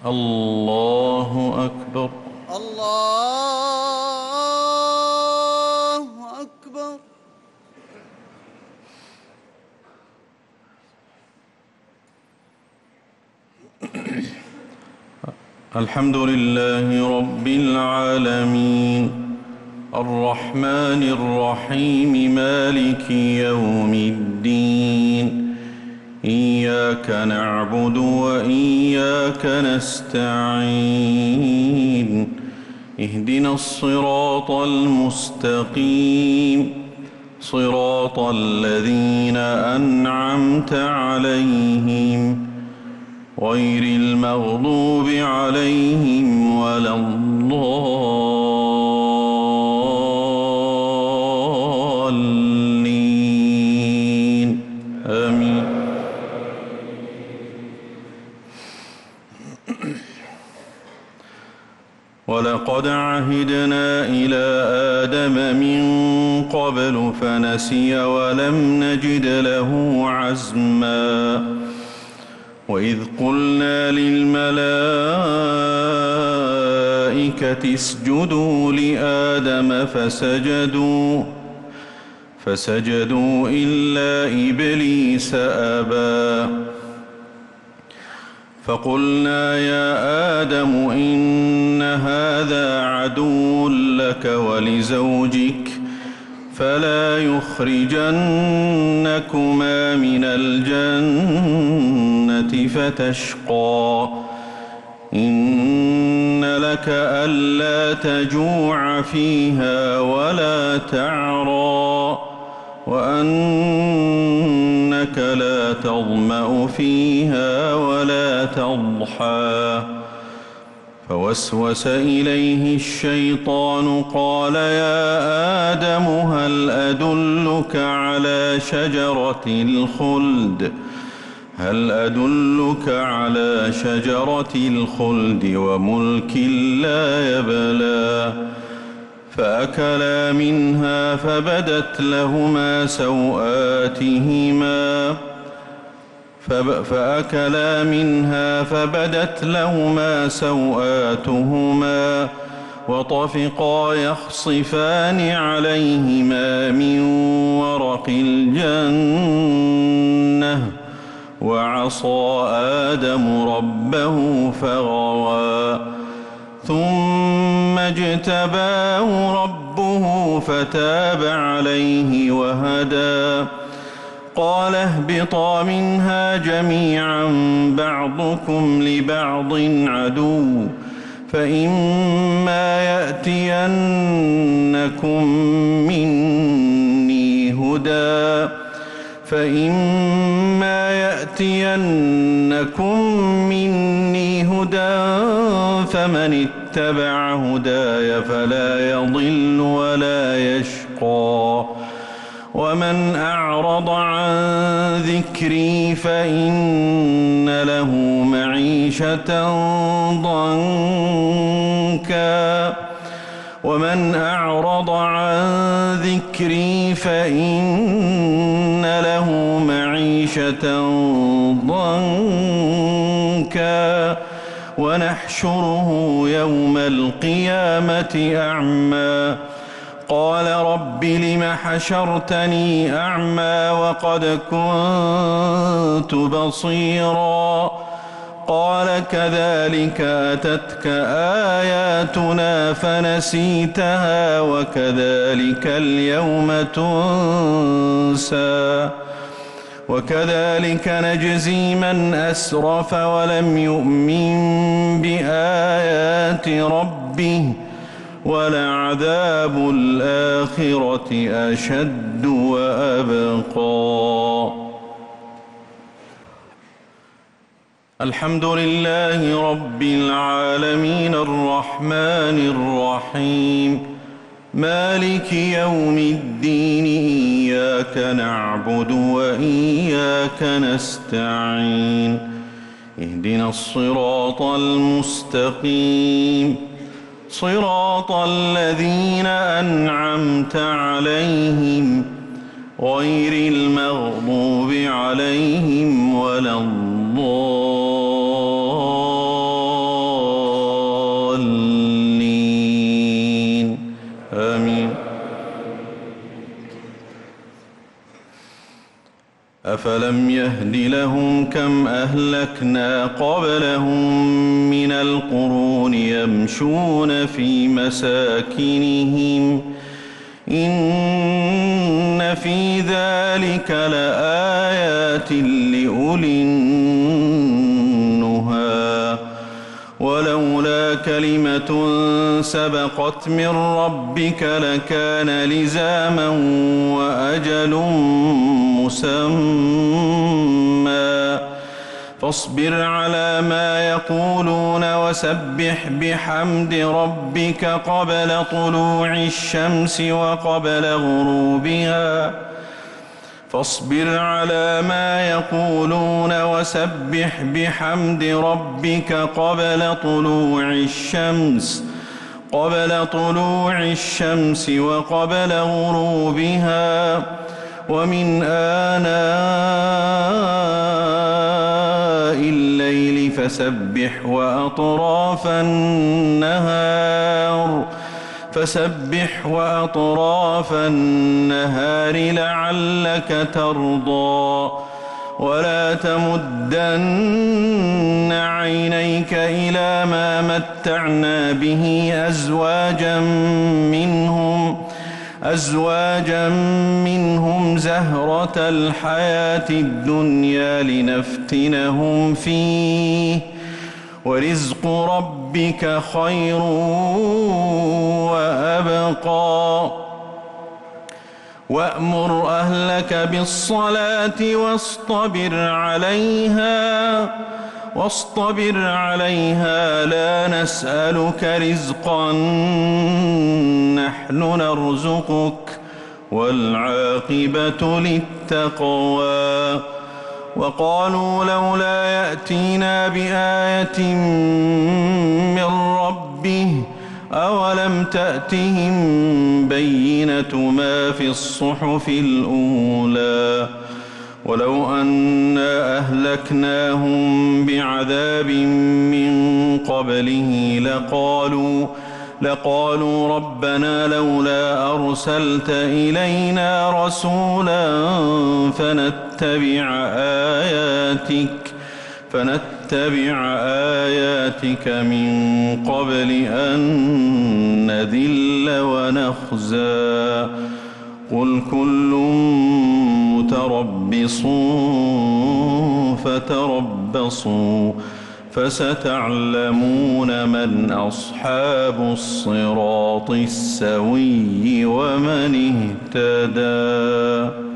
الله أكبر. الله أكبر. الحمد لله رب العالمين الرحمن الرحيم مالك يوم الدين إياك نعبد وإياك نستعين اهدنا الصراط المستقيم صراط الذين أنعمت عليهم غير المغضوب عليهم ولا الضالين آمين. ولقد عهدنا إلى آدم من قبل فنسي ولم نجد له عزما وإذ قلنا للملائكة اسجدوا لآدم فسجدوا إلا إبليس أبى فقلنا يا آدم إن هذا عدو لك ولزوجك فلا يخرجنكما من الجنة فتشقى إن لك ألا تجوع فيها ولا تعرى وأنك لا تظمأ فيها ولا تضحى فوسوس إليه الشيطان قال يا آدم هل أدلك على شجرة الخلد وملك لا يبلى فأكلا منها فبدت لهما سوآتهما وطفقا يخصفان عليهما من ورق الجنة وعصى آدم ربه فغوى ثم اجتباه ربه فتاب عليه وهدى قال اهبطا منها جميعا بعضكم لبعض عدو فإما يأتينكم مني هدى فمن اتبع هداي فلا يضل ولا يشقى ومن أعرض عن ذكري فإن له معيشة ضنكا ونحشره يوم القيامة أعمى قال رب لم حشرتني أعمى وقد كنت بصيرا قال كذلك أتتك آياتنا فنسيتها وكذلك اليوم تنسى وكذلك نجزي من أسرف ولم يؤمن بآيات ربه ولعذاب الآخرة أشد وأبقى. الحمد لله رب العالمين الرحمن الرحيم مالك يوم الدين إياك نعبد وإياك نستعين اهدنا الصراط المستقيم صراط الذين أنعمت عليهم غير المغضوب عليهم ولا الضالين أفلم يهد لهم كم أهلكنا قبلهم من القرون يمشون في مساكنهم إن في ذلك لآيات لأولي النهى ولولا كلمة سبقت من ربك لكان لزاما وأجل مسمى فاصبر على ما يقولون وسبح بحمد ربك قبل طلوع الشمس وقبل غروبها فاصبر على ما يقولون وسبح بحمد ربك قبل طلوع الشمس وقبل غروبها ومن آناء الليل فسبح وأطراف النهار لعلك ترضى ولا تمدن عينيك إلى ما متعنا به أزواجا منهم زهرة الحياة الدنيا لنفتنهم فيه ورزق ربك خير وأبقى وأمر أهلك بالصلاة واصطبر عليها لا نسألك رزقا نحن نرزقك والعاقبة للتقوى وقالوا لولا يأتينا بآية من ربه أولم تأتهم بينة ما في الصحف الأولى ولو أنا أهلكناهم بعذاب من قبله لقالوا ربنا لولا أرسلت إلينا رسولا فنتبع آياتك من قبل أن نذل ونخزى قل كل متربص فتربصوا فستعلمون من أصحاب الصراط السوي ومن اهتدى